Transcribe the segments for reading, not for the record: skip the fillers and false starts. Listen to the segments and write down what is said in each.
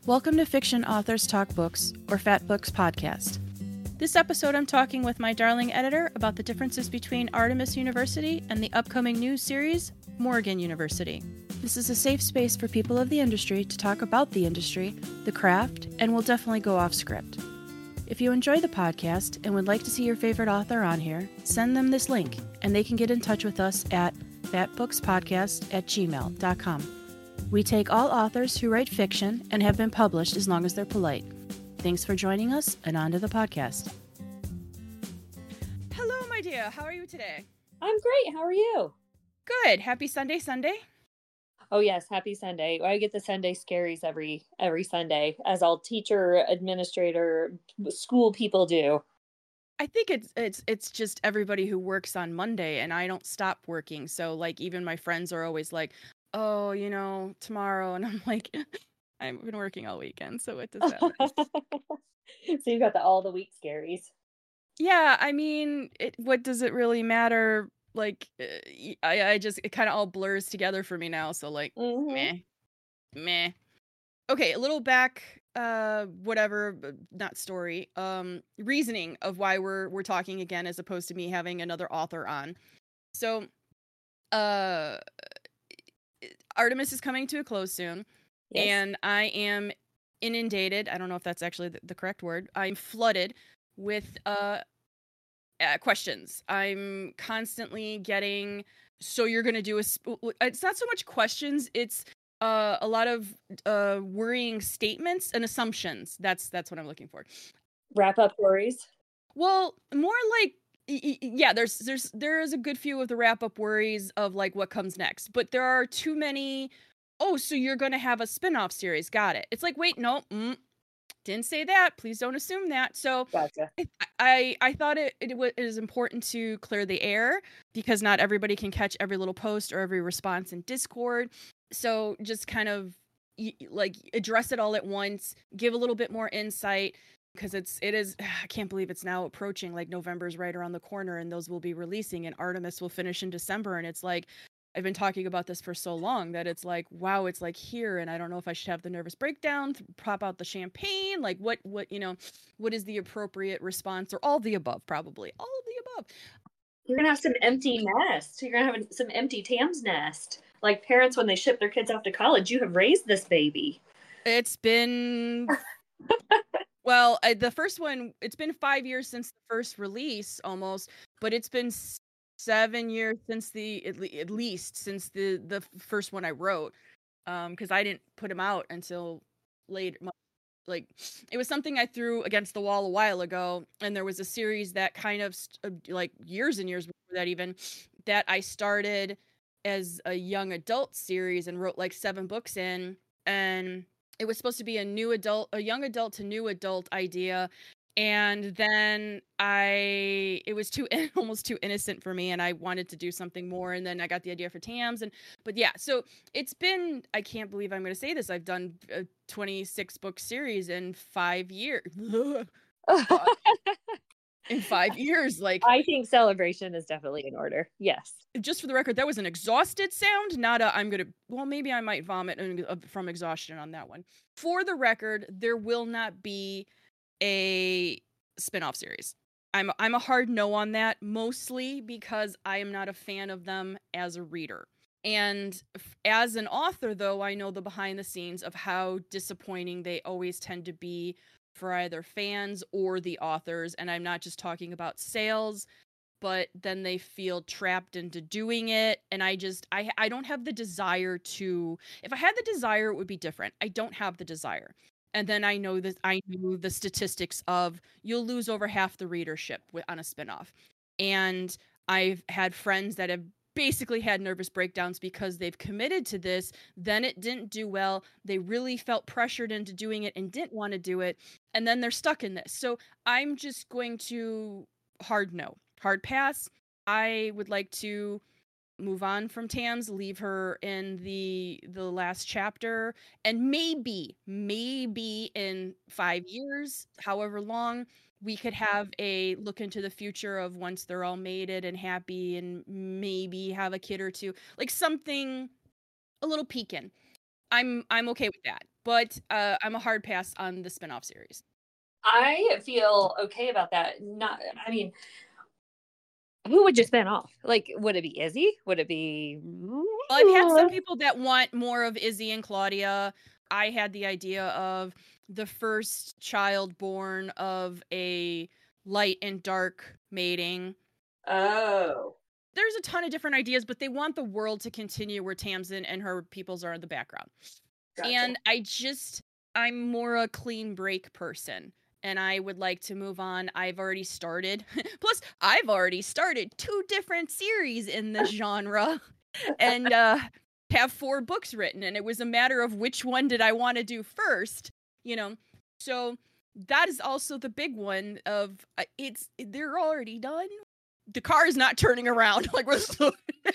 Welcome to Fiction Authors Talk Books, or Fat Books Podcast. This episode I'm talking with my darling editor about the differences between Artemis University and the upcoming new series, Morgan University. This is a safe space for people of the industry to talk about the industry, the craft, and will definitely go off script. If you enjoy the podcast and would like to see your favorite author on here, send them this link, and they can get in touch with us at fatbookspodcast@gmail.com. We take all authors who write fiction and have been published as long as they're polite. Thanks for joining us, and on to the podcast. Hello, my dear. How are you today? I'm great. How are you? Good. Happy Sunday. Oh, yes. Happy Sunday. I get the Sunday scaries every Sunday, as all teacher, administrator, school people do. I think it's just everybody who works on Monday, and I don't stop working. So, like, even my friends are always like, oh, tomorrow. And I'm like, I've been working all weekend, so what does that matter? So you've got all the week scaries. Yeah, I mean, what does it really matter? Like, I just, it kind of all blurs together for me now. So, like, meh. Okay, a little back, whatever, not story, reasoning of why we're talking again, as opposed to me having another author on. So, Artemis is coming to a close soon, yes. And I am inundated. I don't know if that's actually the correct word. I'm flooded with questions. I'm constantly getting, so you're going to do it's not so much questions. It's a lot of worrying statements and assumptions. That's what I'm looking for. Wrap up worries. Well, more like, yeah, there is a good few of the wrap-up worries of, like, what comes next. But there are too many, oh, so you're going to have a spin-off series. Got it. It's like, wait, no, didn't say that. Please don't assume that. So gotcha. I thought it is important to clear the air, because not everybody can catch every little post or every response in Discord. So just kind of, like, address it all at once, give a little bit more insight. Because it is, I can't believe it's now approaching, like, November's right around the corner, and those will be releasing, and Artemis will finish in December. And it's like, I've been talking about this for so long that it's like, wow, it's like here, and I don't know if I should have the nervous breakdown, pop out the champagne, like what is the appropriate response, or all the above, probably all of the above. You're gonna have some empty nest. You're gonna have some empty Tam's nest, like parents when they ship their kids off to college. You have raised this baby. It's been. Well, the first one, it's been 5 years since the first release, almost, but it's been 7 years since at least since the first one I wrote, because I didn't put him out until later. Like, it was something I threw against the wall a while ago, and there was a series that kind of, like, years and years before that even, that I started as a young adult series and wrote, like, 7 books in, and it was supposed to be a young adult to new adult idea. And then it was almost too innocent for me, and I wanted to do something more. And then I got the idea for Tams, but yeah, so it's been, I can't believe I'm going to say this, I've done a 26 book series in 5 years. In 5 years, like, I think celebration is definitely in order. Yes. Just for the record, that was an exhausted sound, not a maybe I might vomit from exhaustion on that one. For the record, there will not be a spin-off series. I'm a hard no on that, mostly because I am not a fan of them as a reader. And as an author, though, I know the behind the scenes of how disappointing they always tend to be for either fans or the authors. And I'm not just talking about sales, but then they feel trapped into doing it. And I don't have the desire to. If I had the desire, it would be different. I don't have the desire. And then I knew the statistics of you'll lose over half the readership on a spinoff. And I've had friends that have basically had nervous breakdowns because they've committed to this, then it didn't do well, they really felt pressured into doing it and didn't want to do it, and then they're stuck in this. So I'm just going to hard pass. I would like to move on from Tams, leave her in the last chapter, and maybe in 5 years, however long, we could have a look into the future of once they're all mated and happy and maybe have a kid or two, like something a little peeking. I'm okay with that. But I'm a hard pass on the spinoff series. I feel okay about that. Not, I mean, who would you spin off? Like, would it be Izzy? Would it be? Well, I've had some people that want more of Izzy and Claudia. I had the idea of the first child born of a light and dark mating. Oh. There's a ton of different ideas, but they want the world to continue where Tamsin and her peoples are in the background. Gotcha. And I'm more a clean break person. And I would like to move on. I've already started. Plus, I've already started 2 different series in this genre. And have 4 books written. And it was a matter of which one did I want to do first, you know? So that is also the big one of they're already done. The car is not turning around. Like, we're so...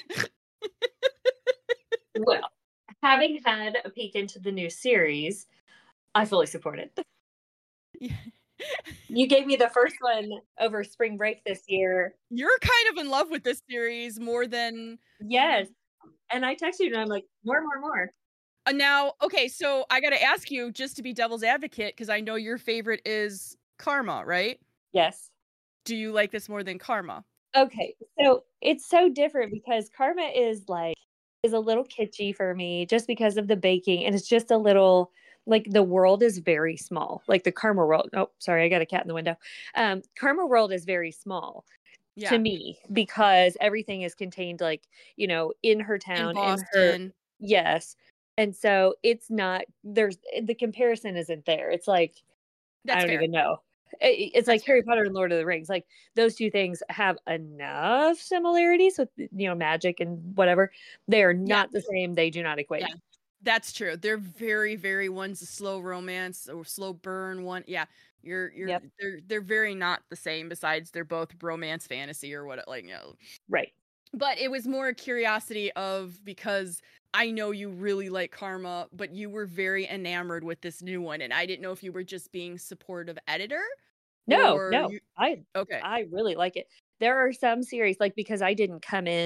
Well, having had a peek into the new series, I fully support it. Yeah. You gave me the first one over spring break this year. You're kind of in love with this series more than... Yes. And I texted you and I'm like, more. Now, okay, so I got to ask you, just to be devil's advocate, because I know your favorite is Karma, right? Yes. Do you like this more than Karma? Okay, so it's so different because Karma is a little kitschy for me just because of the baking, and it's just a little, like, the world is very small. Like the Karma world. Oh, sorry, I got a cat in the window. Karma world is very small to me because everything is contained, like, you know, in her town, in Boston. Yes. And so it's not, the comparison isn't there. It's like, That's I don't fair. even know. It's like Harry Potter and Lord of the Rings. Like, those 2 things have enough similarities with, you know, magic and whatever. They are not the same. They do not equate. Yeah, that's true. They're very, very, one's a slow romance or slow burn one. Yeah, they're very not the same. Besides, they're both romance fantasy or what, like, you know. Right. But it was more a curiosity of, because I know you really like Karma, but you were very enamored with this new one, and I didn't know if you were just being supportive editor. No, Okay. I really like it. There are some series, like, because I came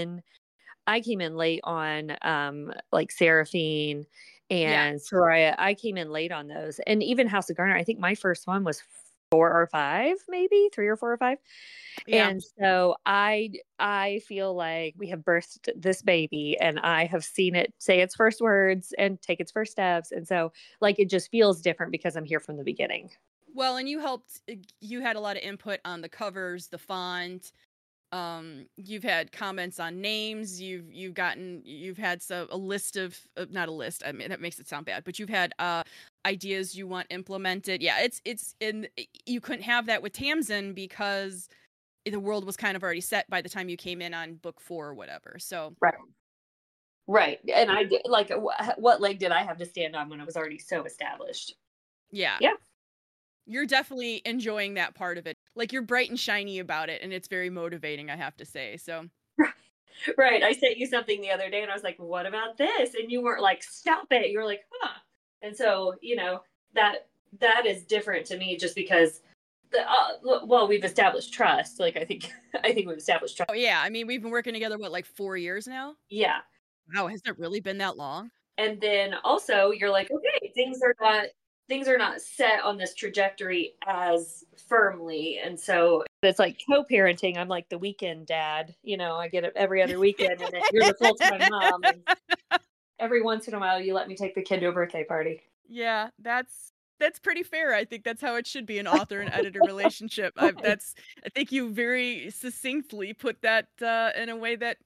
in late on like Seraphine and Soraya. I came in late on those, and even House of Garner. I think my first one was 4 or 5, maybe 3 or 4 or 5. Yeah. And so I feel like we have birthed this baby, and I have seen it say its first words and take its first steps, and so, like, it just feels different because I'm here from the beginning. Well, and you had a lot of input on the covers, the font. You've had comments on names. You've had a list of, not a list. I mean, that makes it sound bad, but you've had ideas you want implemented. Yeah, you couldn't have that with Tamsin because the world was kind of already set by the time you came in on book 4 or whatever. So right. And I did, like, what leg did I have to stand on when it was already so established? Yeah. You're definitely enjoying that part of it. Like, you're bright and shiny about it, and it's very motivating, I have to say. So, right. I sent you something the other day, and I was like, "What about this?" And you weren't like, "Stop it!" You were like, "Huh." And so, you know, that is different to me, just because we've established trust. Like, I think we've established trust. Oh yeah, I mean, we've been working together like 4 years now. Yeah. Wow, has it really been that long? And then also, you're like, okay, things are not set on this trajectory as firmly. And so it's like co-parenting. I'm like the weekend dad, you know, I get it every other weekend, and then you're the full-time mom. And every once in a while you let me take the kid to a birthday party. Yeah, that's pretty fair. I think that's how it should be, an author and editor relationship. I think you very succinctly put that in a way that,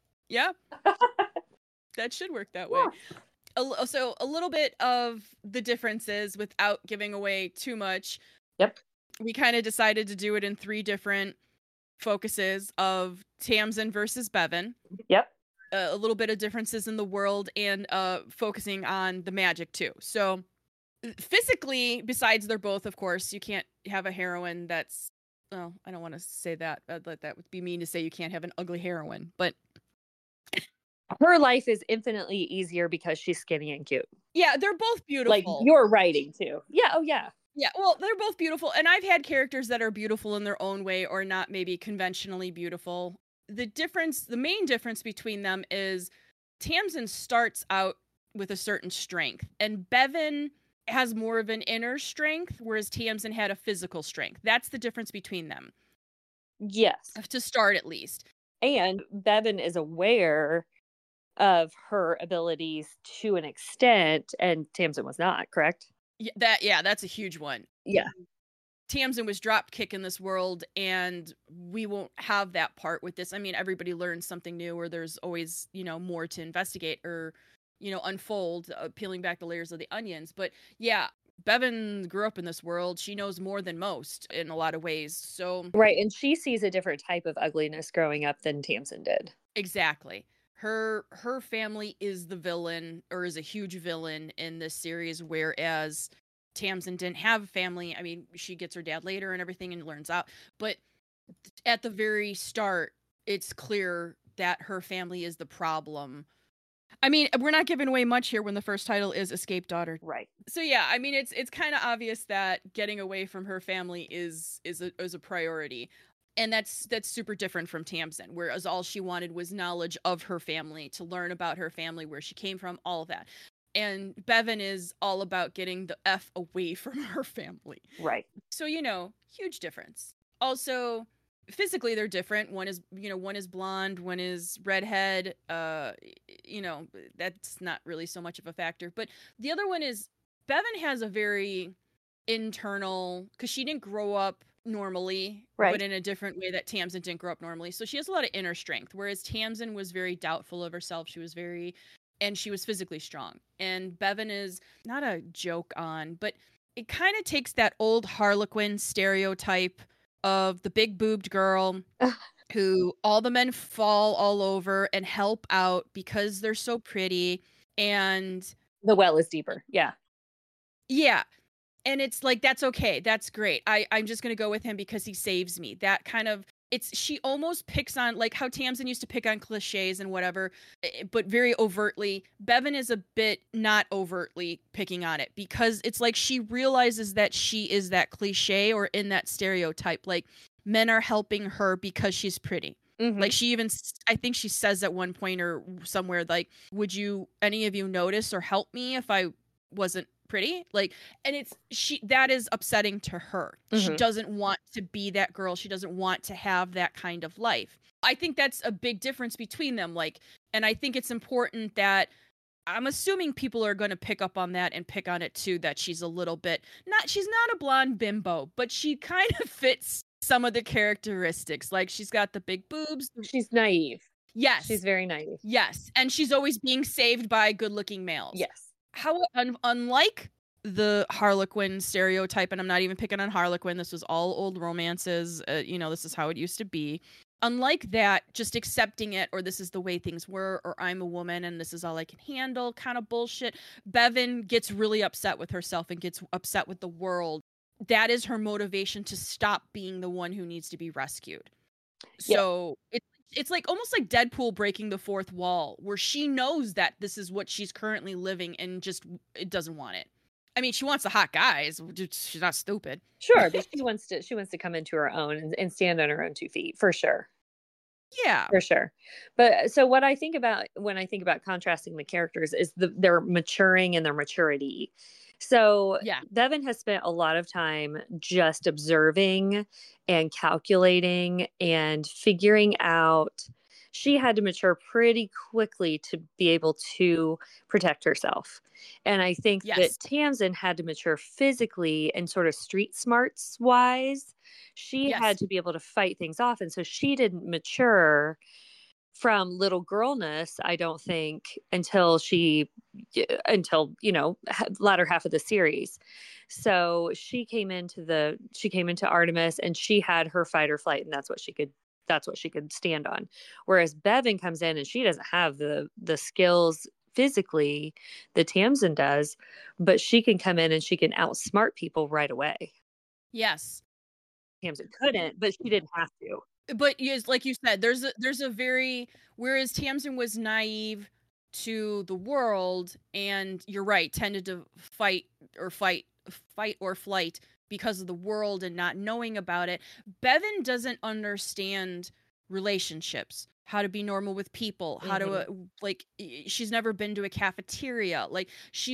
that should work that way. So a little bit of the differences without giving away too much. Yep. We kind of decided to do it in 3 different focuses of Tamsin versus Bevan. Yep. A little bit of differences in the world, and focusing on the magic too. So physically, besides they're both, of course, you can't have a heroine that's, well, I don't want to say that. That would be mean to say you can't have an ugly heroine, but her life is infinitely easier because she's skinny and cute. Yeah, they're both beautiful. Like your writing too. Yeah. Oh yeah. Yeah, well, they're both beautiful, and I've had characters that are beautiful in their own way or not maybe conventionally beautiful. The main difference between them is Tamsin starts out with a certain strength. And Bevan has more of an inner strength, whereas Tamsin had a physical strength. That's the difference between them. Yes. To start, at least. And Bevan is aware of her abilities to an extent, and Tamsin was not, correct? Yeah, that's a huge one. Yeah. Tamsin was drop kick in this world, and we won't have that part with this. I mean, everybody learns something new, or there's always, more to investigate or, unfold, peeling back the layers of the onions. But yeah, Bevan grew up in this world. She knows more than most in a lot of ways. So right, and she sees a different type of ugliness growing up than Tamsin did. Exactly. Her family is the villain, or is a huge villain in this series, whereas Tamsin didn't have a family. I mean, she gets her dad later and everything and learns out. But at the very start, it's clear that her family is the problem. I mean, we're not giving away much here when the first title is Escape Daughter. Right. So yeah, I mean, it's kind of obvious that getting away from her family is a priority. And that's super different from Tamsin, whereas all she wanted was knowledge of her family, to learn about her family, where she came from, all of that. And Bevan is all about getting the F away from her family. Right. So, huge difference. Also, physically they're different. One is blonde, one is redhead. That's not really so much of a factor. But the other one is Bevan has a very internal, because she didn't grow up normally, right, but in a different way that Tamsin didn't grow up normally. So she has a lot of inner strength, whereas Tamsin was very doubtful of herself. She was physically strong. And Bevan is not a joke on, but it kind of takes that old Harlequin stereotype of the big boobed girl who all the men fall all over and help out because they're so pretty, and the well is deeper. Yeah. And it's like, that's okay. That's great. I'm just going to go with him because he saves me. That kind of, she almost picks on, like how Tamsin used to pick on cliches and whatever, but very overtly. Bevan is a bit not overtly picking on it, because it's like she realizes that she is that cliche or in that stereotype. Like, men are helping her because she's pretty. Mm-hmm. Like, she even, I think she says at one point or somewhere, like, would any of you notice or help me if I wasn't pretty? Like, and that is upsetting to her. Mm-hmm. She doesn't want to be that girl. She doesn't want to have that kind of life. I think that's a big difference between them. Like, and I think it's important that, I'm assuming people are going to pick up on that and pick on it too, that she's a little bit she's not a blonde bimbo, but she kind of fits some of the characteristics. Like, she's got the big boobs. She's naive. Yes. She's very naive. Yes. And she's always being saved by good-looking males. Yes. How unlike the Harlequin stereotype, and I'm not even picking on Harlequin, this was all old romances, this is how it used to be. Unlike that, just accepting it, or this is the way things were, or I'm a woman and this is all I can handle kind of bullshit, Bevan gets really upset with herself and gets upset with the world. That is her motivation to stop being the one who needs to be rescued. So it's like almost like Deadpool breaking the fourth wall, where she knows that this is what she's currently living and just it doesn't want it. I mean, she wants the hot guys. She's not stupid. Sure, but she wants to come into her own and stand on her own 2 feet, for sure. Yeah, for sure. But so what I think about when I think about contrasting the characters is their maturing and their maturity. So yeah. Bevan has spent a lot of time just observing and calculating and figuring out. She had to mature pretty quickly to be able to protect herself. And I think that Tamsin had to mature physically and sort of street smarts wise. She had to be able to fight things off. And so she didn't mature from little girlness, I don't think, until latter half of the series. So she came into Artemis and she had her fight or flight, and that's what she could stand on. Whereas Bevan comes in and she doesn't have the skills physically that Tamsin does, but she can come in and she can outsmart people right away. Yes. Tamsin couldn't, but she didn't have to. But yes, like you said, there's a very, whereas Tamsin was naive to the world, and you're right, tended to fight or flight because of the world and not knowing about it. Bevan doesn't understand relationships. how to be normal with people, how to like she's never been to a cafeteria. Like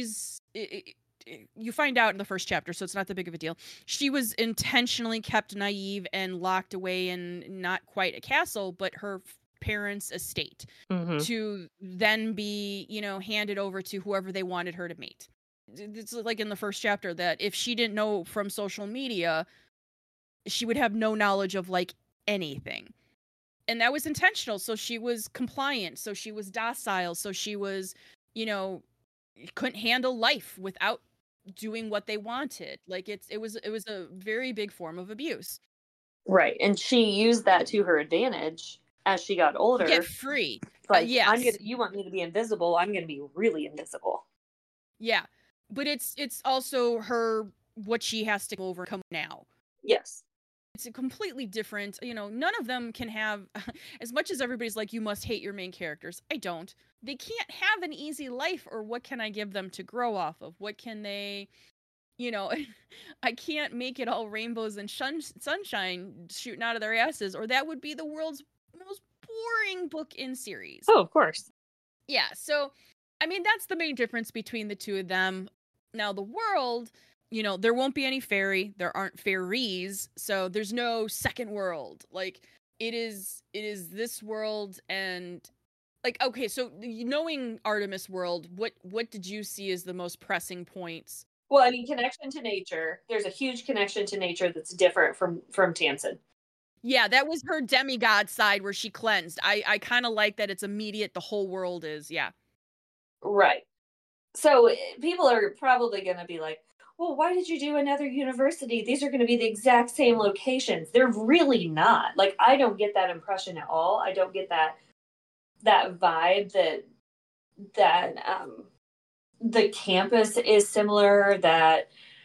you find out in the first chapter, so it's not that big of a deal. She was intentionally kept naive and locked away in not quite a castle, but her parents' estate to then be, handed over to whoever they wanted her to meet. It's like in the first chapter that if she didn't know from social media, she would have no knowledge of like anything. And that was intentional. So she was compliant. So she was docile. So she was, couldn't handle life without doing what they wanted. Like it was a very big form of abuse. Right. And she used that to her advantage as she got older. Get free. Like, yes. You want me to be invisible, I'm going to be really invisible. Yeah. But it's also what she has to overcome now. Yes. It's a completely different, none of them can have, as much as everybody's like, you must hate your main characters. I don't. They can't have an easy life, or what can I give them to grow off of? What can they, I can't make it all rainbows and sunshine shooting out of their asses, or that would be the world's most boring book in series. Oh, of course. Yeah, so, I mean, that's the main difference between the two of them. Now, the world, there won't be any fairy. There aren't fairies, so there's no second world. Like, it is this world, and, like, okay, so knowing Artemis World, what did you see as the most pressing points? Well, I mean, connection to nature. There's a huge connection to nature that's different from Tamsin. Yeah, that was her demigod side where she cleansed. I kind of like that it's immediate. The whole world is, yeah. Right. So people are probably going to be like, well, why did you do another university? These are going to be the exact same locations. They're really not. Like, I don't get that impression at all. I don't get that vibe that the campus is similar, that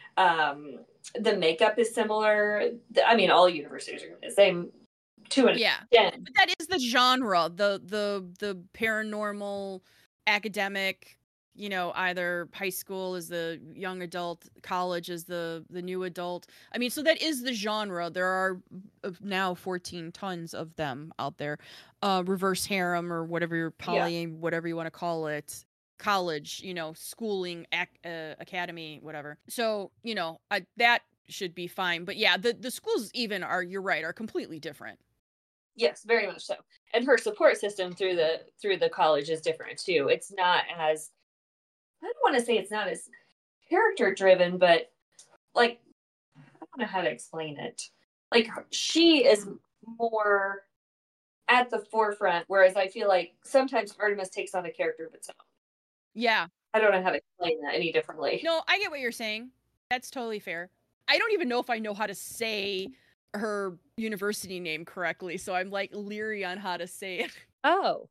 the makeup is similar. I mean, all universities are the same to an extent. But that is the genre, the paranormal, academic, either high school is the young adult, college is the new adult. I mean, so that is the genre. There are now 14 tons of them out there. Reverse harem, or whatever, whatever you want to call it. College, schooling, academy, whatever. So, that should be fine. But yeah, the schools even you're right, are completely different. Yes, very much so. And her support system through the college is different too. It's not as, I don't want to say it's not as character driven, but like, I don't know how to explain it. Like, she is more at the forefront, whereas I feel like sometimes Artemis takes on a character of its own. Yeah. I don't know how to explain that any differently. No, I get what you're saying. That's totally fair. I don't even know if I know how to say her university name correctly, so I'm like leery on how to say it. Oh,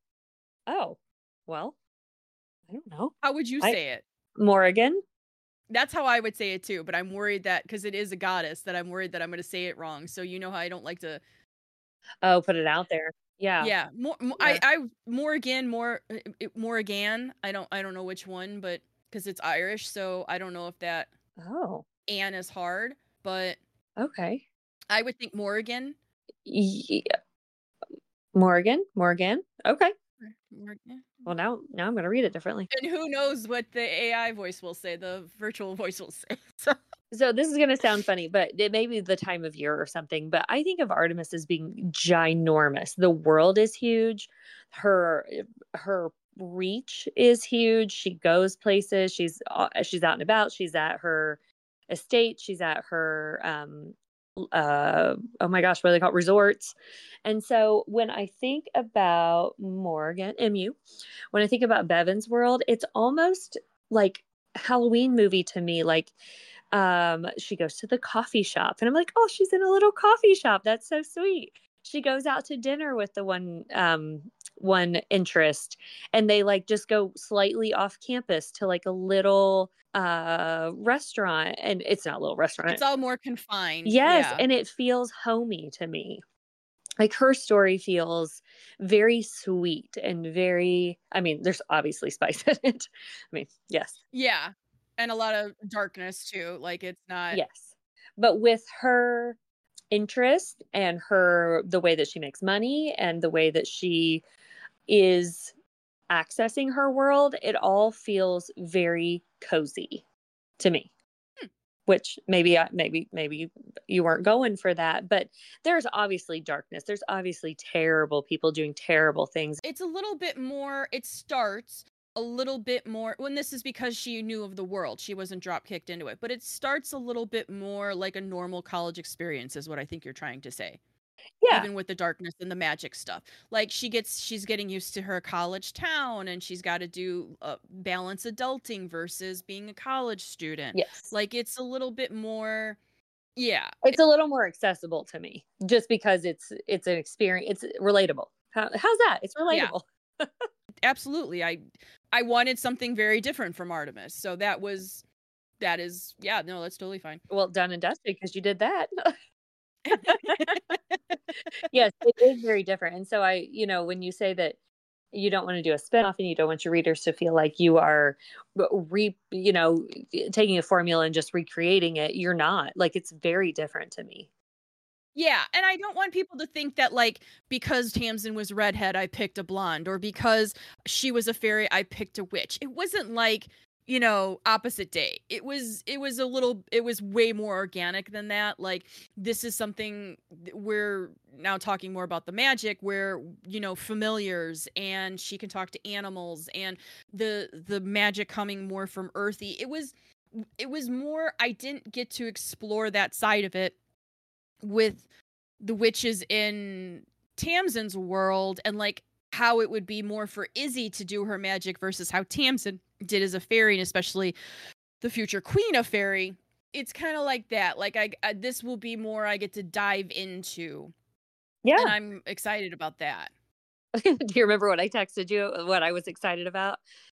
well, I don't know. How would you say it? Morrigan? That's how I would say it too, but I'm worried that, because it is a goddess, that I'm worried that I'm going to say it wrong. So you know how I don't like to put it out there. Yeah. Yeah. Morrigan. I don't know which one, but because it's Irish, so I don't know if that Anne is hard, but okay. I would think Morrigan. Yeah. Morgan. Okay. Morgan. Well, now I'm going to read it differently. And who knows what the AI voice will say, the virtual voice will say. So this is going to sound funny, but it may be the time of year or something, but I think of Artemis as being ginormous. The world is huge. Her reach is huge. She goes places. She's out and about. She's at her estate. She's at her oh my gosh, what are they called? Resorts. And so when I think about Morgan, when I think about Bevan's world, it's almost like Halloween movie to me. Like, she goes to the coffee shop and I'm like, oh, she's in a little coffee shop. That's so sweet. She goes out to dinner with the one interest, and they like just go slightly off campus to like a little restaurant, and it's not a little restaurant. It's all more confined. Yes. Yeah. And it feels homey to me. Like, her story feels very sweet and very, I mean, there's obviously spice in it. I mean, yes. Yeah. And a lot of darkness too. Like, it's not. Yes. But with her interest and the way that she makes money and the way that she is accessing her world, it all feels very cozy to me. Which maybe you weren't going for that, but there's obviously darkness. There's obviously terrible people doing terrible things. It's a little bit more, it starts a little bit more, when this is because she knew of the world. She wasn't drop kicked into it, but it starts a little bit more like a normal college experience is what I think you're trying to say. Yeah. Even with the darkness and the magic stuff. Like she's getting used to her college town and she's got to do balance adulting versus being a college student. Yes. Like it's a little bit more, yeah. It's a little more accessible to me just because it's an experience. It's relatable. How's that? It's relatable. Yeah. Absolutely. I wanted something very different from Artemis. So that is, yeah, no, that's totally fine. Well, done and dusted because you did that. Yes, it is very different. And so when you say that you don't want to do a spinoff and you don't want your readers to feel like you are taking a formula and just recreating it, you're not. Like, it's very different to me. Yeah, and I don't want people to think that, like, because Tamsin was redhead, I picked a blonde, or because she was a fairy, I picked a witch. It wasn't like, opposite day. It was way more organic than that. Like, this is something we're now talking more about the magic where, familiars, and she can talk to animals, and the magic coming more from earthy. It was more, I didn't get to explore that side of it with the witches in Tamsin's world, and like how it would be more for Izzy to do her magic versus how Tamsin did as a fairy, and especially the future queen of fairy. It's kind of like that. Like I this will be more I get to dive into. Yeah. And I'm excited about that. Do you remember what I texted you, what I was excited about?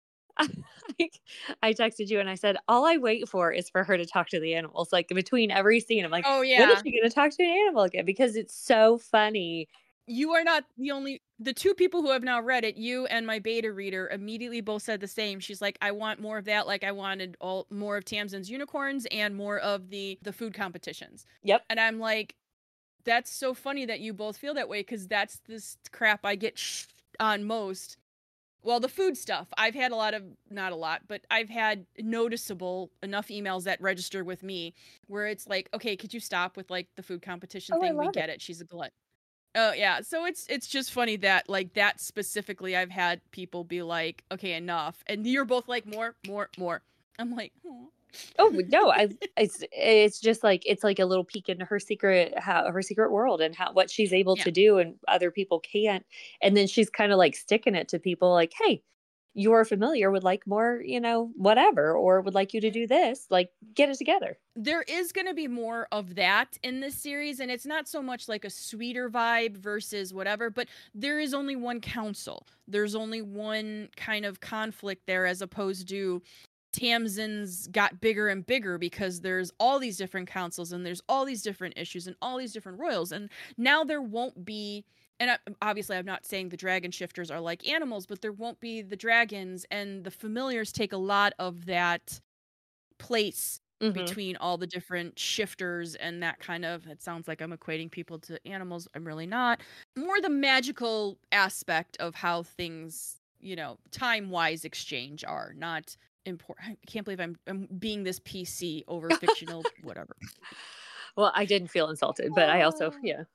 I texted you and I said, all I wait for is for her to talk to the animals. Like, between every scene, I'm like, oh yeah, when is she going to talk to an animal again? Because it's so funny. You are not the two people who have now read it, you and my beta reader, immediately both said the same. She's like, I want more of that. Like, I wanted more of Tamsin's unicorns and more of the food competitions. Yep. And I'm like, that's so funny that you both feel that way, because that's this crap I get on most. Well, the food stuff, I've had not a lot, but I've had noticeable enough emails that register with me where it's like, okay, could you stop with like the food competition thing? We get it. She's a glut. Oh yeah. So it's just funny that like that specifically, I've had people be like, okay, enough. And you're both like, more. I'm like, oh no, it's just like, it's like a little peek into her secret world and what she's able to do and other people can't. And then she's kind of like sticking it to people like, hey, you're familiar, would like more, whatever, or would like you to do this, like, get it together. There is going to be more of that in this series, and it's not so much like a sweeter vibe versus whatever, but there is only one council. There's only one kind of conflict there, as opposed to Tamsin's got bigger and bigger because there's all these different councils and there's all these different issues and all these different royals. And now there won't be, and obviously I'm not saying the dragon shifters are like animals, but there won't be the dragons, and the familiars take a lot of that place between all the different shifters and that kind of, it sounds like I'm equating people to animals. I'm really not. More the magical aspect of how things, time-wise exchange are, not important. I can't believe I'm being this PC over fictional whatever. Well, I didn't feel insulted, but I also,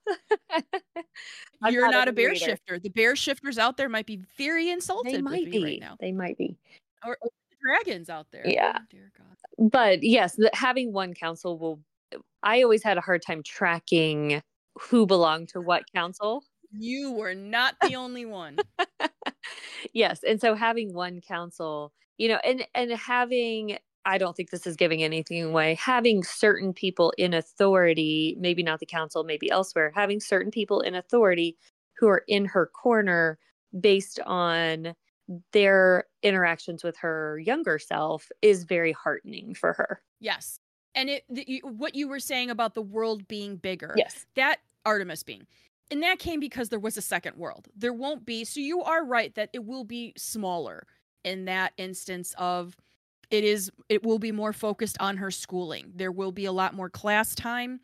You're not a bear shifter. The bear shifters out there might be very insulted they might with be me right now. They might be. Or dragons out there. Yeah. Oh, dear God. But yes, having one council I always had a hard time tracking who belonged to what council. You were not the only one. Yes. And so having one council, and having, I don't think this is giving anything away, having certain people in authority, maybe not the council, maybe elsewhere, having certain people in authority who are in her corner based on their interactions with her younger self is very heartening for her. Yes. And what you were saying about the world being bigger. Yes. That Artemis being. And that came because there was a second world. There won't be. So you are right that it will be smaller in that instance of it will be more focused on her schooling. There will be a lot more class time.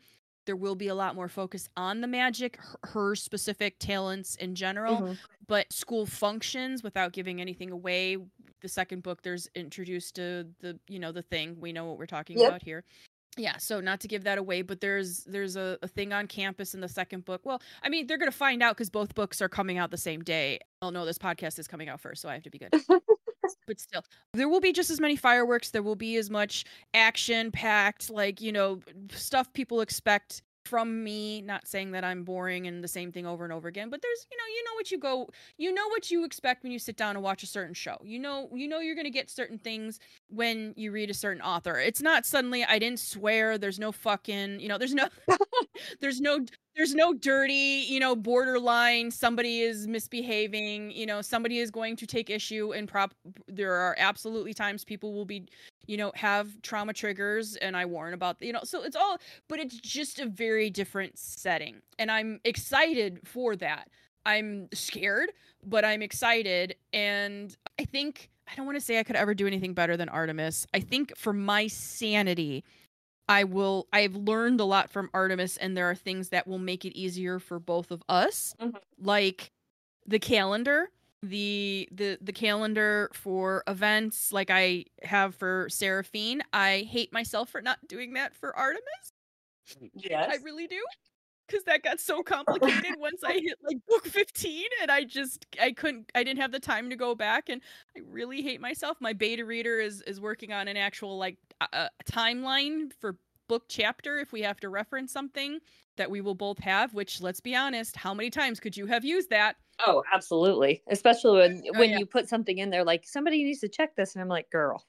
There will be a lot more focus on the magic, her specific talents in general, but school functions without giving anything away. The second book, there's introduced to the thing. We know what we're talking about here. Yeah, so not to give that away, but there's a thing on campus in the second book. Well, I mean, they're going to find out because both books are coming out the same day. Oh, no, this podcast is coming out first, so I have to be good. But still, there will be just as many fireworks. There will be as much action-packed, stuff people expect from me. Not saying that I'm boring and the same thing over and over again, but there's, you know what you expect when you sit down and watch a certain show. You know you're going to get certain things when you read a certain author. It's not suddenly, I didn't swear, there's no fucking, there's no there's no dirty, borderline, somebody is misbehaving, somebody is going to take issue, and there are absolutely times people will be, have trauma triggers, and I warn about, so it's all, but it's just a very different setting, and I'm excited for that. I'm scared, but I'm excited, and I don't want to say I could ever do anything better than Artemis. I think for my sanity, I've learned a lot from Artemis, and there are things that will make it easier for both of us, like the calendar, the calendar for events like I have for Seraphine. I hate myself for not doing that for Artemis. Yes. I really do. Because that got so complicated once I hit book 15, and I didn't have the time to go back, and I really hate myself. My beta reader is working on an actual timeline for book chapter if we have to reference something that we will both have, which, let's be honest, how many times could you have used that? Oh, absolutely. Especially when you put something in there like, somebody needs to check this, and I'm like, girl,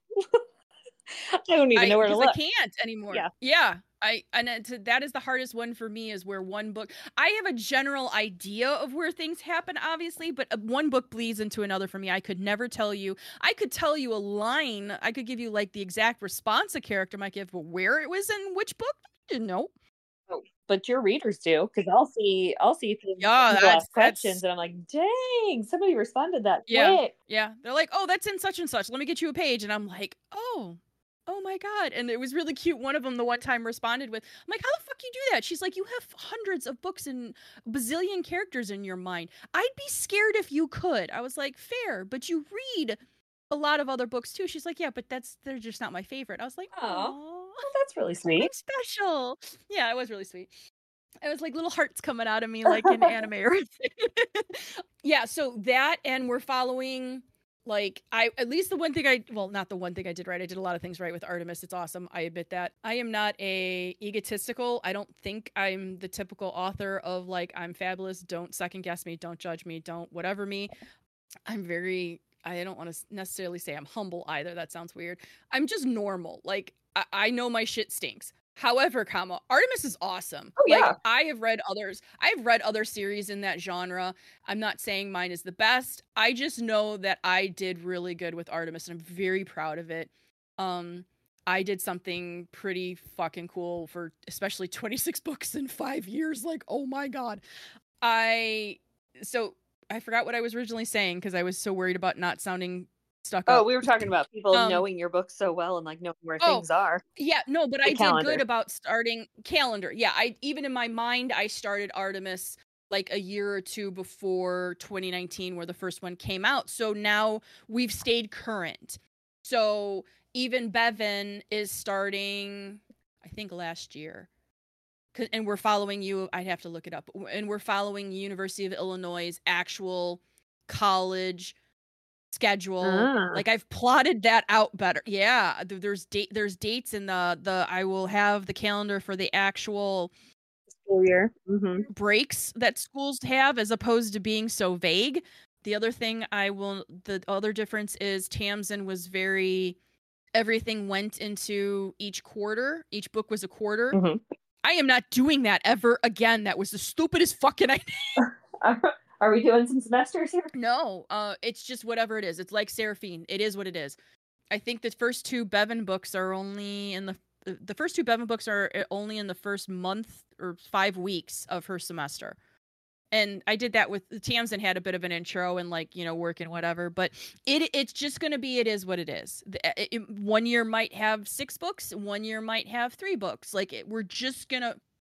I don't even know where to look. I can't anymore. Yeah. That is the hardest one for me, is where one book, I have a general idea of where things happen, obviously, but one book bleeds into another for me. I could never tell you. I could tell you a line. I could give you the exact response a character might give, but where it was in which book, I didn't know. Oh, but your readers do, because I'll see things. Ask questions, and I'm like, dang, somebody responded that quick. Yeah, they're like, oh, that's in such and such. Let me get you a page, and I'm like, oh my God. And it was really cute. One of them, the one time, responded with, I'm like, how the fuck you do that? She's like, you have hundreds of books and bazillion characters in your mind. I'd be scared if you could. I was like, fair, but you read a lot of other books too. She's like, yeah, but they're just not my favorite. I was like, oh, that's really sweet. That's special. Yeah, it was really sweet. It was like little hearts coming out of me, like in anime or anything. Yeah, so that, and we're following, not the one thing I did right. I did a lot of things right with Artemis. It's awesome. I admit that. I am not egotistical. I don't think I'm the typical author of I'm fabulous. Don't second guess me. Don't judge me. Don't whatever me. I don't want to necessarily say I'm humble either. That sounds weird. I'm just normal. I know my shit stinks. However, Artemis is awesome. Oh, yeah. I have read other series in that genre. I'm not saying mine is the best. I just know that I did really good with Artemis, and I'm very proud of it. I did something pretty fucking cool for especially 26 books in 5 years. Oh my God. So I forgot what I was originally saying because I was so worried about not sounding stuck up. Oh, we were talking about people knowing your book so well and knowing where things are. Yeah, no, but I did good about starting calendar. Yeah, even in my mind, I started Artemis a year or two before 2019, where the first one came out. So now we've stayed current. So even Bevan is starting, I think, last year. And we're following you. I'd have to look it up. And we're following University of Illinois' actual college schedule. I've plotted that out better. Yeah, there's dates in the I will have the calendar for the actual school year breaks that schools have, as opposed to being so vague. The other thing the other difference is Tamsin was everything went into each quarter. Each book was a quarter. I am not doing that ever again. That was the stupidest fucking idea. Are we doing some semesters here? No, it's just whatever it is. It's like Seraphine. It is what it is. I think the first two Bevan books are only in the first two Bevan books are only in the first month or 5 weeks of her semester. And I did that with Tamsin, had a bit of an intro and work and whatever, but it's just going to be, it is what it is. 1 year might have 6 books. 1 year might have 3 books.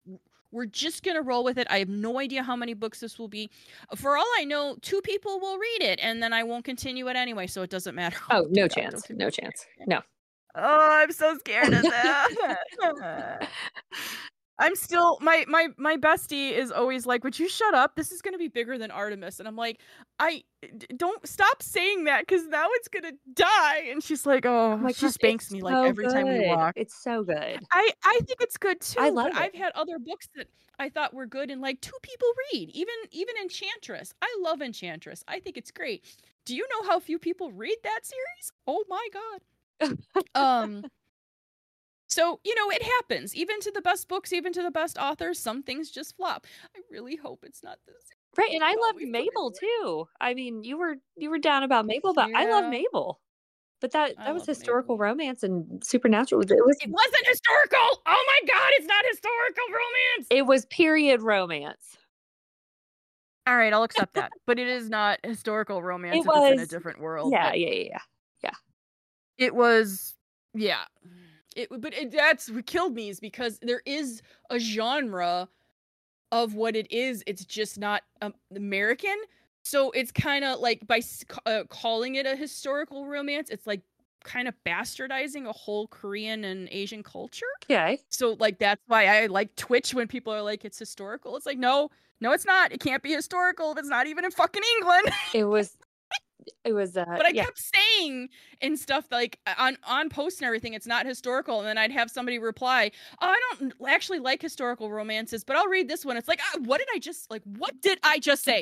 We're just going to roll with it. I have no idea how many books this will be. For all I know, 2 people will read it, and then I won't continue it anyway, so it doesn't matter. Oh, no chance. No chance. No. Oh, I'm so scared of that. I'm still my bestie is always like, "Would you shut up? This is gonna be bigger than Artemis." And I'm like, don't stop saying that because now it's gonna die." And she's like, "Oh," my she gosh, spanks it's me so like every time we good. walk. It's so good. I think it's good too, I love but I've it. had other books that I thought were good and like 2 people read. Even Enchantress. I love Enchantress. I think it's great. Do you know how few people read that series? Oh my god. So, it happens. Even to the best books, even to the best authors, some things just flop. I really hope it's not this. Right, and I God, loved we've put Mabel it too. I mean, you were down about Mabel, but I love Yeah, Mabel. But that I was love historical Mabel. romance and supernatural. It wasn't historical! Oh my god, it's not historical romance! It was period romance. All right, I'll accept that. But it is not historical romance It if it's in a was different world. yeah, But yeah. it was, yeah. That's what killed me is because there is a genre of what it is. It's just not American. So it's kind of like by calling it a historical romance, it's like kind of bastardizing a whole Korean and Asian culture. Okay. So like that's why I like Twitch when people are like it's historical. It's like no, it's not. It can't be historical. It's not even in fucking England. It was But I yeah. kept saying and stuff like on posts and everything, it's not historical. And then I'd have somebody reply, "Oh, I don't actually like historical romances, but I'll read this one." It's like, what did I just say?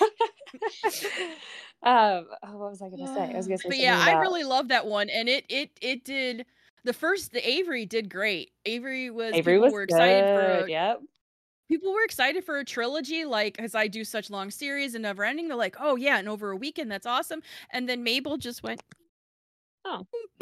What was I gonna say? I was gonna say But something yeah, I about really love that one, and it did the Avery did great. Avery was Avery was good. Yep. people were excited for a trilogy, like, as I do such long series and never ending. They're like, oh yeah, and over a weekend, that's awesome. And then Mabel just went, Oh.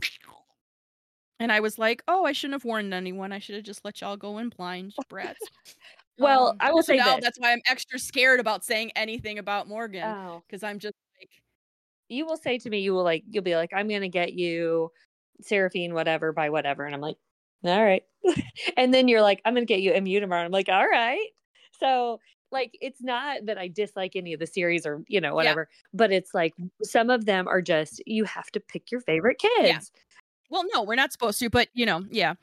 and I was like, oh, I shouldn't have warned anyone. I should have just let y'all go in blind, brats. Well, I will So say now this. that's why I'm extra scared about saying anything about Morgan, Oh. because I'm just like, You will say to me, you'll be like, I'm gonna get you Seraphine whatever by whatever. And I'm like, all right. And then you're like, I'm gonna get you Immutamar. I'm like, all right. So like it's not that I dislike any of the series or whatever, but it's like some of them are just you have to pick your favorite kids. Yeah. Well, no, we're not supposed to, but yeah. Yeah.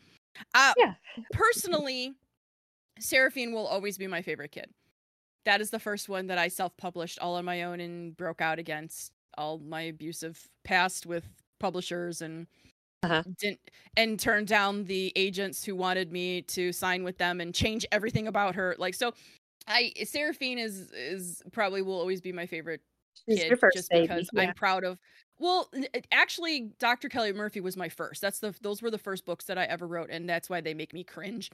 Personally, Seraphine will always be my favorite kid. That is the first one that I self-published all on my own and broke out against all my abusive past with publishers and turned down the agents who wanted me to sign with them and change everything about her. Like, so Seraphine is probably will always be my favorite She's kid your first just baby. because Yeah. I'm proud of. Well, actually, Dr. Kelly Murphy was my first. Those were the first books that I ever wrote, and that's why they make me cringe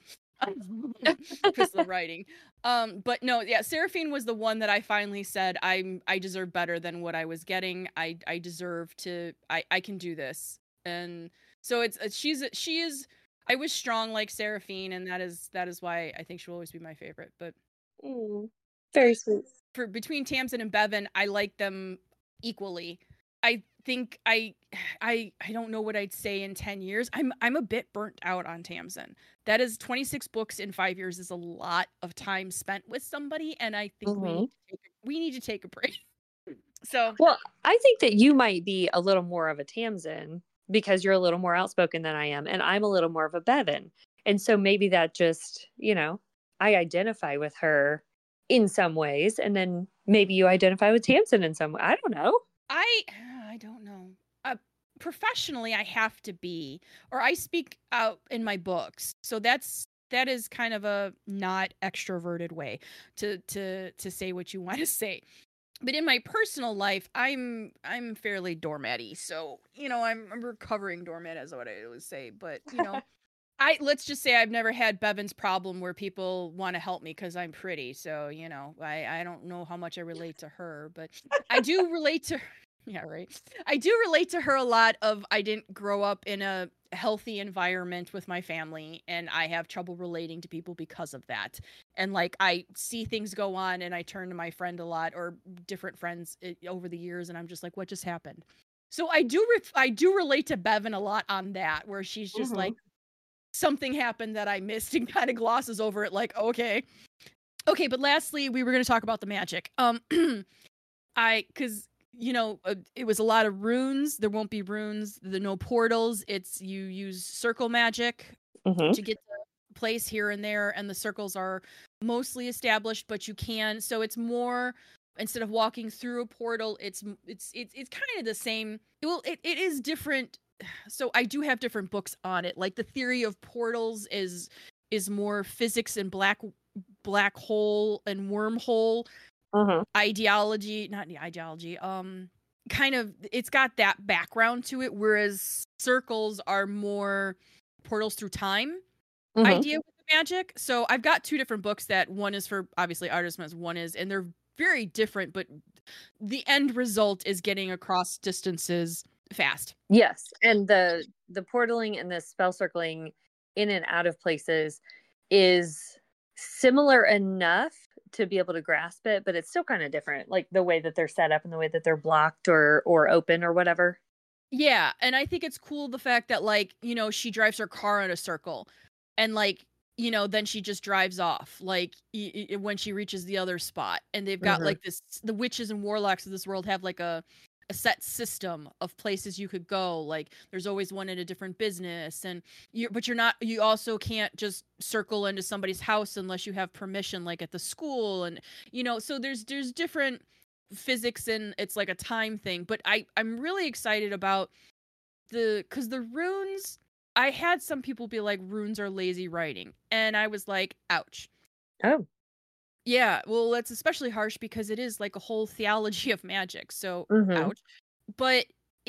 because the writing. But no, yeah, Seraphine was the one that I finally said I deserve better than what I was getting. I deserve to. I can do this, and so she is. I was strong like Seraphine, and that is why I think she'll always be my favorite. But very sweet. For between Tamsin and Bevan, I like them equally. I think I don't know what I'd say in 10 years. I'm a bit burnt out on Tamsin. That is 26 books in 5 years is a lot of time spent with somebody, and I think we need to take a break. So, well, I think that you might be a little more of a Tamsin because you're a little more outspoken than I am, and I'm a little more of a Bevan. And so maybe that just, I identify with her in some ways, and then maybe you identify with Tamsin in some way. I don't know. I don't know. Professionally, I have to be, or I speak out in my books. So that is kind of a not extroverted way to say what you want to say. But in my personal life, I'm fairly doormatty. So, I'm a recovering doormat, is what I always say. But, let's just say I've never had Bevan's problem where people want to help me because I'm pretty. So, I don't know how much I relate to her, but I do relate to her. Yeah, right. I do relate to her a lot of I didn't grow up in a healthy environment with my family, and I have trouble relating to people because of that. And like I see things go on and I turn to my friend a lot or different friends over the years, and I'm just like, what just happened? So I do relate to Bevan a lot on that, where she's just like, something happened that I missed and kind of glosses over it like, okay. Okay, but lastly, we were going to talk about the magic. Because it was a lot of runes. There won't be runes. No portals. It's you use circle magic to get to place here and there, and the circles are mostly established, but you can. So it's more, instead of walking through a portal, it's kind of the same. Well, it is different. So I do have different books on it. Like the theory of portals is more physics and black hole and wormhole ideology, not the ideology, kind of, it's got that background to it, whereas circles are more portals through time idea with the magic. So I've got two different books that one is for obviously Artemis, one is, and they're very different, but the end result is getting across distances fast. Yes, and the portaling and the spell circling in and out of places is similar enough to be able to grasp it, but it's still kind of different, like the way that they're set up and the way that they're blocked or open or whatever. Yeah, and I think it's cool the fact that, like, she drives her car in a circle, and like, then she just drives off, like when she reaches the other spot, and they've got like this, the witches and warlocks of this world have like a set system of places you could go. Like there's always one in a different business, and you also can't just circle into somebody's house unless you have permission, like at the school, and so there's different physics, and it's like a time thing. But I'm really excited about because the runes, I had some people be like, runes are lazy writing, and I was like, ouch. Oh. Yeah, well, that's especially harsh because it is like a whole theology of magic. So, ouch. But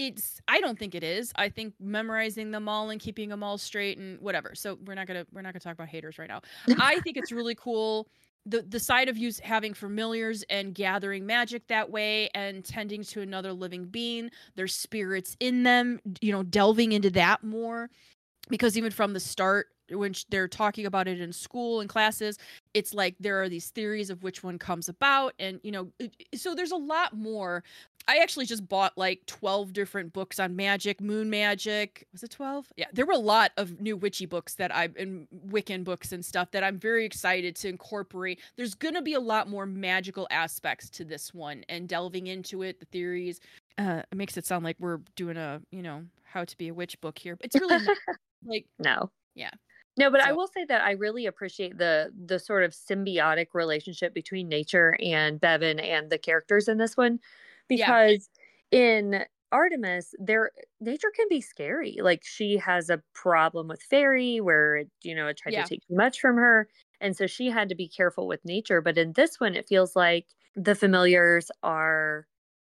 I don't think it is. I think memorizing them all and keeping them all straight and whatever. So we're not gonna talk about haters right now. I think it's really cool. The side of you having familiars and gathering magic that way and tending to another living being, there's spirits in them, delving into that more. Because even from the start, when they're talking about it in school and classes, it's like there are these theories of which one comes about. And, so there's a lot more. I actually just bought like 12 different books on magic, moon magic. Was it 12? Yeah, there were a lot of new witchy books and Wiccan books and stuff that I'm very excited to incorporate. There's going to be a lot more magical aspects to this one and delving into it, the theories. It makes it sound like we're doing a, how to be a witch book here. But it's really not. Like, no. Yeah. No, but I will say that I really appreciate the sort of symbiotic relationship between nature and Bevan and the characters in this one, because in Artemis, nature can be scary. Like she has a problem with Fairy where it tried to take too much from her, and so she had to be careful with nature. But in this one, it feels like the familiars are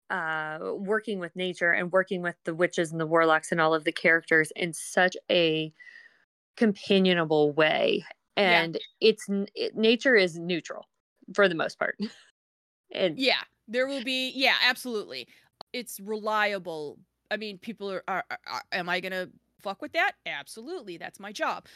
working with nature and working with the witches and the warlocks and all of the characters in such a companionable way, and nature is neutral for the most part. And there will be absolutely, it's reliable. I mean, people are am I gonna fuck with that? Absolutely, that's my job.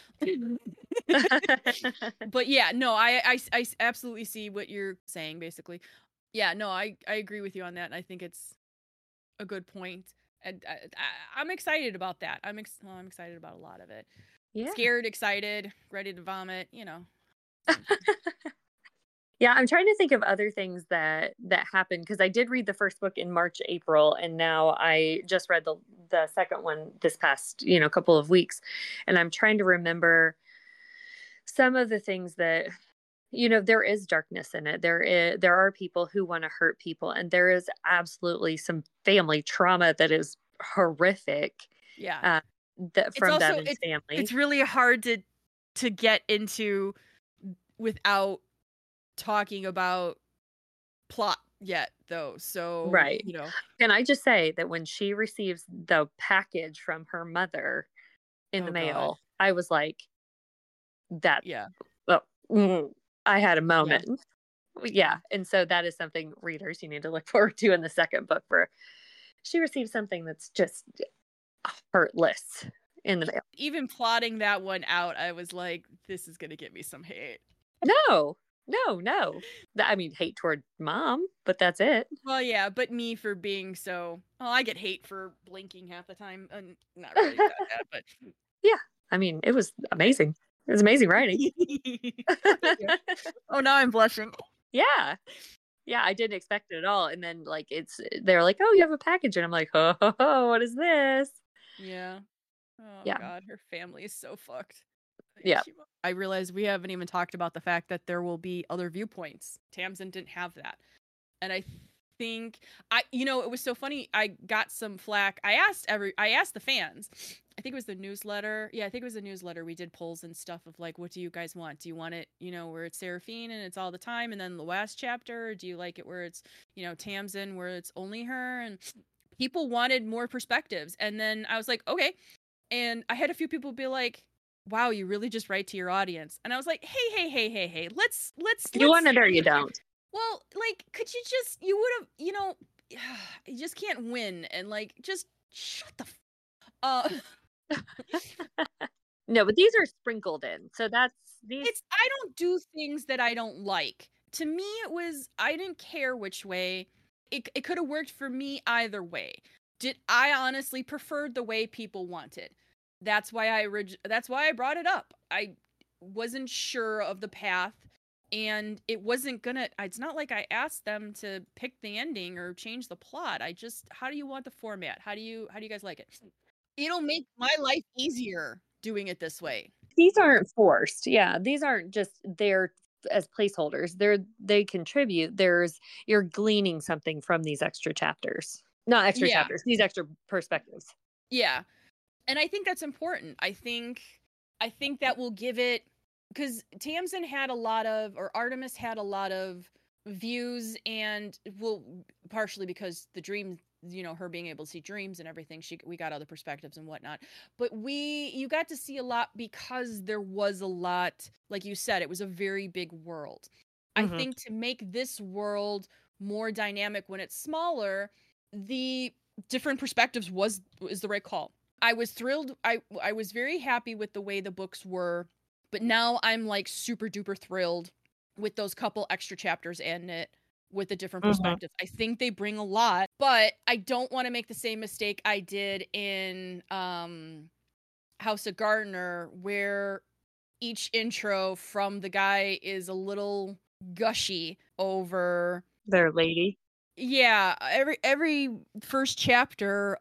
But I absolutely see what you're saying, basically. I agree with you on that, and I think it's a good point, and I'm excited about that. I'm excited about a lot of it. Scared, excited, ready to vomit, Yeah, I'm trying to think of other things that happened, because I did read the first book in March, April, and now I just read the second one this past couple of weeks, and I'm trying to remember some of the things that there is darkness in it. There are people who want to hurt people, and there is absolutely some family trauma that is horrific. From Bevan's family. It's really hard to get into without talking about plot yet, though. So right. Can I just say that when she receives the package from her mother in the mail, I was like, that. Yeah. Well, I had a moment. Yeah. And so that is something, readers, you need to look forward to in the second book, where she receives something that's just heartless in the mail. Even plotting that one out, I was like, this is gonna get me some hate. No. I mean, hate toward mom, but that's it. Well, yeah, but me for being so. Oh, I get hate for blinking half the time. Not really that, but I mean, it was amazing. It was amazing writing. Oh, now I'm blushing. Yeah. Yeah, I didn't expect it at all. And then like they're like, "Oh, you have a package." And I'm like, "Oh, what is this?" Yeah. Oh Yeah. God, her family is so fucked. Yeah. I realize we haven't even talked about the fact that there will be other viewpoints. Tamsin didn't have that. And I think it was so funny. I got some flack. I asked the fans. I think it was the newsletter. Yeah, I think it was the newsletter. We did polls and stuff of like, what do you guys want? Do you want it, where it's Seraphine and it's all the time, and then the last chapter? Or do you like it where it's, Tamsin, where it's only her? And people wanted more perspectives. And then I was like, okay. And I had a few people be like, wow, you really just write to your audience. And I was like, hey, let's You want it or you don't. Well, like, could you just, you would have, you just can't win, and like, just shut the No, but these are sprinkled in. So that's these. I don't do things that I don't like. To me, I didn't care which way. It could have worked for me either way. I honestly preferred the way people wanted. That's why I brought it up. I wasn't sure of the path, and it's not like I asked them to pick the ending or change the plot. How do you want the format? How do you guys like it? It'll make my life easier doing it this way. These aren't forced. Yeah, these aren't just there as placeholders. They contribute. You're gleaning something from these extra chapters. Not extra chapters, these extra perspectives. Yeah. And I think that's important. I think that will give it, because Tamsin had a lot of, or Artemis had a lot of views, and partially because the dream, her being able to see dreams and everything, we got other perspectives and whatnot. But you got to see a lot because there was a lot, like you said, it was a very big world. Mm-hmm. I think to make this world more dynamic when it's smaller, the different perspectives is the right call. I was thrilled. I was very happy with the way the books were, but now I'm like super duper thrilled with those couple extra chapters in it with the different perspectives. I think they bring a lot, but I don't want to make the same mistake I did in House of Gardner, where each intro from the guy is a little gushy over their lady. Yeah, every first chapter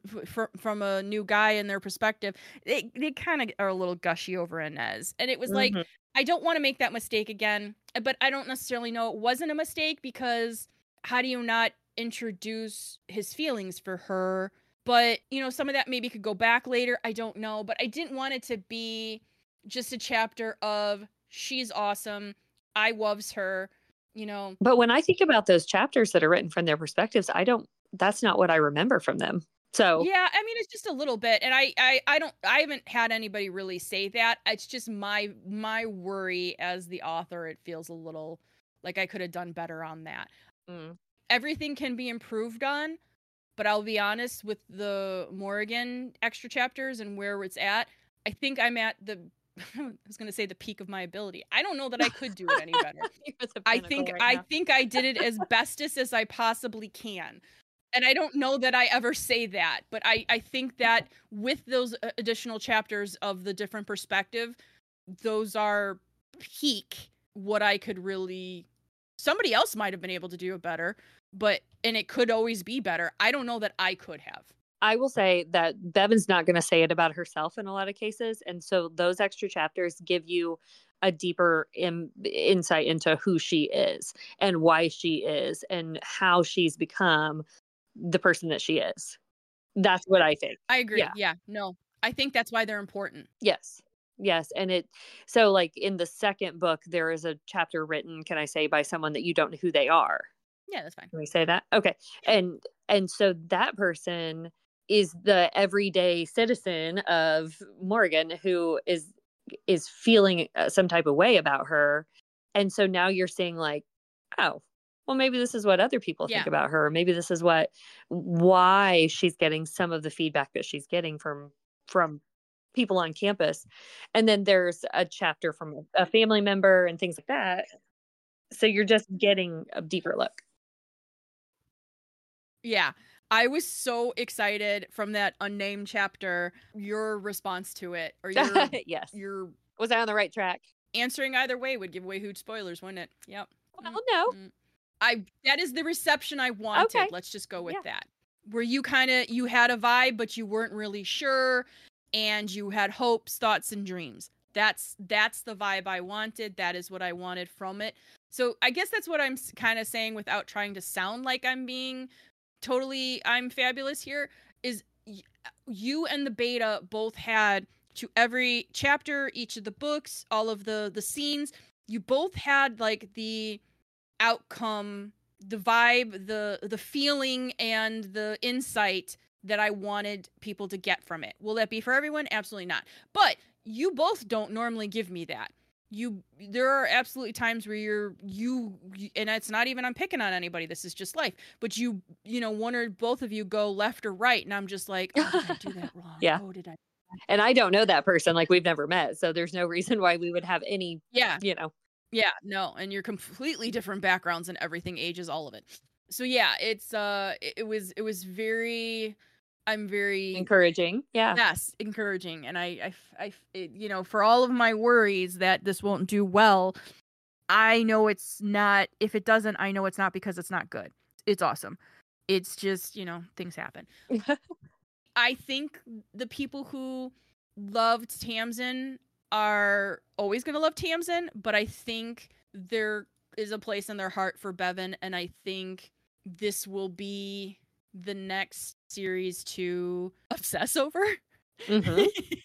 from a new guy and their perspective, they kind of are a little gushy over Inez. And it was like, I don't want to make that mistake again, but I don't necessarily know it wasn't a mistake, because how do you not introduce his feelings for her? But, some of that maybe could go back later. I don't know, but I didn't want it to be just a chapter of she's awesome, I loves her. But when I think about those chapters that are written from their perspectives, that's not what I remember from them. So yeah, I mean, it's just a little bit, and I haven't had anybody really say that. It's just my worry as the author. It feels a little like I could have done better on that. Everything can be improved on, but I'll be honest, with the Morrigan extra chapters and where it's at, I think I'm at I was going to say the peak of my ability. I don't know that I could do it any better. I think I did it as bestest as I possibly can. And I don't know that I ever say that, but I think that with those additional chapters of the different perspective, those are peak what I could really, somebody else might have been able to do it better, and it could always be better. I don't know that I could have. I will say that Bevan's not going to say it about herself in a lot of cases. And so those extra chapters give you a deeper insight into who she is and why she is and how she's become the person that she is. That's what I think. I agree. Yeah. No, I think that's why they're important. Yes. And so like in the second book, there is a chapter written, can I say, by someone that you don't know who they are. Yeah, that's fine. Can we say that? Okay. And so that person is the everyday citizen of Morrigan who is feeling some type of way about her. And so now you're saying like, oh, well, maybe this is what other people think about her. Maybe this is why she's getting some of the feedback that she's getting from people on campus. And then there's a chapter from a family member and things like that. So you're just getting a deeper look. Yeah. I was so excited from that unnamed chapter, your response to it, or your yes. your Was I on the right track? answering either way would give away huge spoilers, wouldn't it? Yep. Well, no. That is the reception I wanted. Okay. Let's just go with that. Where you you had a vibe, but you weren't really sure, and you had hopes, thoughts, and dreams. That's the vibe I wanted. That is what I wanted from it. So I guess that's what I'm kind of saying without trying to sound like I'm being I'm fabulous here, is you and the beta both had, to every chapter, each of the books, all of the scenes, you both had like the outcome, the vibe, the feeling, and the insight that I wanted people to get from it. Will that be for everyone? Absolutely not. But you both don't normally give me that. There are absolutely times where you and it's not even I'm picking on anybody, this is just life, but you know, one or both of you go left or right, and I'm just like, oh, did I do that wrong? Yeah. Oh, did I? And I don't know that person, like we've never met, so there's no reason why we would have any, you know. Yeah, no, and you're completely different backgrounds and everything, ages, all of it. So yeah, it's it was very, I'm very encouraging. Yeah. Yes, encouraging. And you know, for all of my worries that this won't do well, I know it's not, if it doesn't, I know it's not because it's not good. It's awesome. It's just, you know, things happen. I think the people who loved Tamsin are always going to love Tamsin, but I think there is a place in their heart for Bevan, and I think this will be the next series to obsess over. Mm-hmm.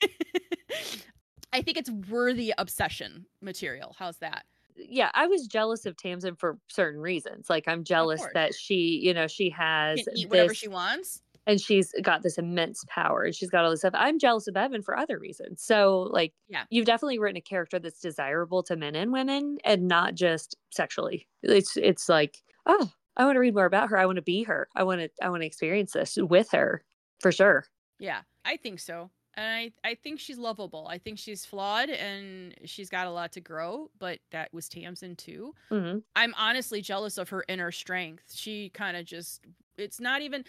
I think it's worthy obsession material. How's that? Yeah, I was jealous of Tamsin for certain reasons. Like, I'm jealous that she, you know, she has can eat whatever she wants. And she's got this immense power, and she's got all this stuff. I'm jealous of Bevan for other reasons. So, like, you've definitely written a character that's desirable to men and women, and not just sexually. It's like, oh, I want to read more about her. I want to be her. I want to experience this with her, for sure. Yeah, I think so. And I think she's lovable. I think she's flawed and she's got a lot to grow, but that was Tamsin too. Mm-hmm. I'm honestly jealous of her inner strength. She kind of just, it's not even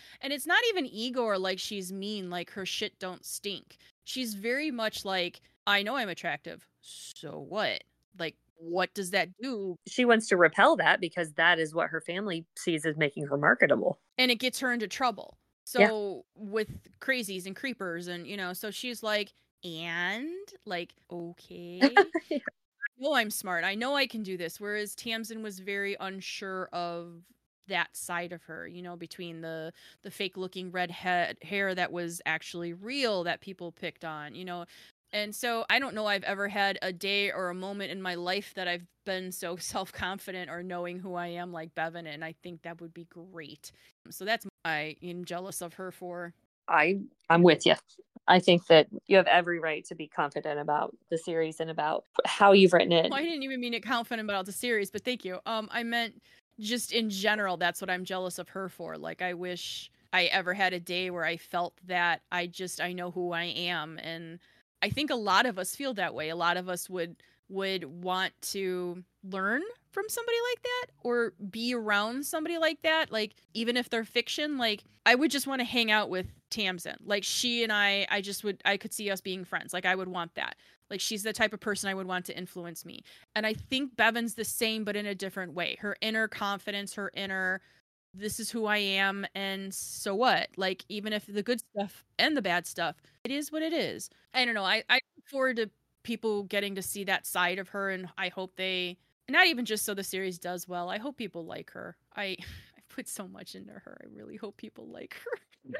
ego or like she's mean, like her shit don't stink. She's very much like, I know I'm attractive, so what? Like, what does that do? She wants to repel that because that is what her family sees as making her marketable. And it gets her into trouble. So with crazies and creepers and, you know, so she's like, and like, okay, I know I'm smart. I know I can do this. Whereas Tamsin was very unsure of that side of her, you know, between the fake looking red hair that was actually real that people picked on, you know. And so I don't know I've ever had a day or a moment in my life that I've been so self-confident or knowing who I am like Bevan, and I think that would be great. So that's I am jealous of her for. I'm with you. I think that you have every right to be confident about the series and about how you've written it. Well, I didn't even mean it confident about the series, but thank you. I meant just in general, that's what I'm jealous of her for. Like, I wish I ever had a day where I felt that I know who I am. And I think a lot of us feel that way. A lot of us would want to learn from somebody like that or be around somebody like that. Like, even if they're fiction, like I would just want to hang out with Tamsin. Like, she and I could see us being friends. Like, I would want that. Like, she's the type of person I would want to influence me. And I think Bevan's the same, but in a different way. Her inner confidence, her inner, this is who I am, and so what? Like, even if the good stuff and the bad stuff, it is what it is. I don't know. I look forward to people getting to see that side of her, and I hope they, not even just so the series does well, I hope people like her. I put so much into her. I really hope people like her.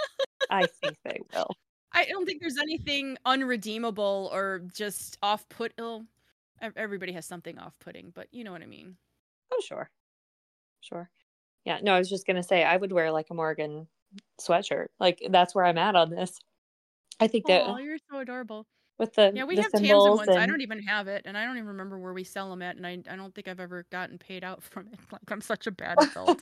I think they will. I don't think there's anything unredeemable or just off-put. Everybody has something off-putting, but you know what I mean. Oh, sure. Yeah, no, I was just gonna say I would wear like a Morgan sweatshirt. Like, that's where I'm at on this. I think that. Oh, you're so adorable. With the we the have Tamsin ones. And... I don't even have it, and I don't even remember where we sell them at, and I don't think I've ever gotten paid out from it. Like, I'm such a bad adult.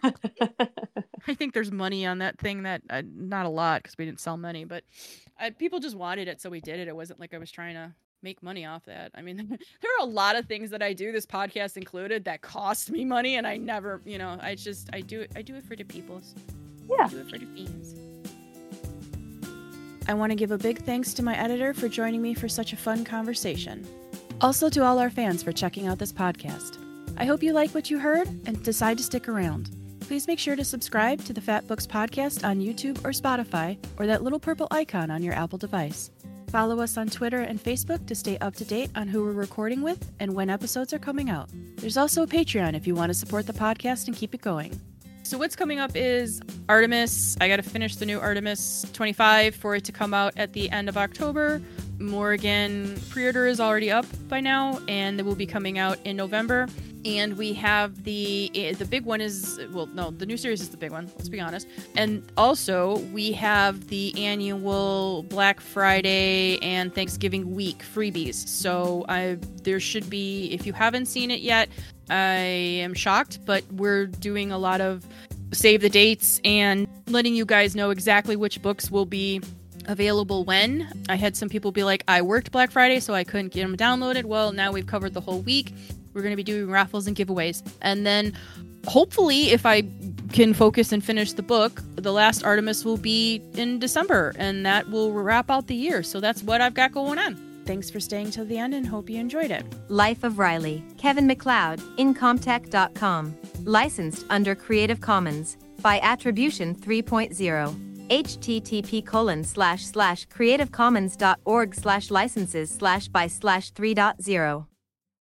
I think there's money on that thing that not a lot because we didn't sell many, but people just wanted it, so we did it. It wasn't like I was trying to make money off that. I mean, there are a lot of things that I do, this podcast included, that cost me money, and I never, you know, I do it for the peoples. Yeah. Do it for the fiends. I want to give a big thanks to my editor for joining me for such a fun conversation. Also to all our fans for checking out this podcast. I hope you like what you heard and decide to stick around. Please make sure to subscribe to the Fat Books Podcast on YouTube or Spotify, or that little purple icon on your Apple device. Follow us on Twitter and Facebook to stay up to date on who we're recording with and when episodes are coming out. There's also a Patreon if you want to support the podcast and keep it going. So what's coming up is Artemis. I got to finish the new Artemis 25 for it to come out at the end of October. Morrigan pre-order is already up by now, and it will be coming out in November. And we have the big one is, well, no, the new series is the big one, let's be honest. And also, we have the annual Black Friday and Thanksgiving week freebies. So there should be, if you haven't seen it yet, I am shocked, but we're doing a lot of save the dates and letting you guys know exactly which books will be available when. I had some people be like, I worked Black Friday, so I couldn't get them downloaded. Well, now we've covered the whole week. We're going to be doing raffles and giveaways. And then hopefully, if I can focus and finish the book, the last Artemis will be in December, and that will wrap out the year. So that's what I've got going on. Thanks for staying till the end and hope you enjoyed it. Life of Riley, Kevin MacLeod, Incomtech.com. Licensed under Creative Commons by Attribution 3.0. http://creativecommons.org/licenses/by/3.0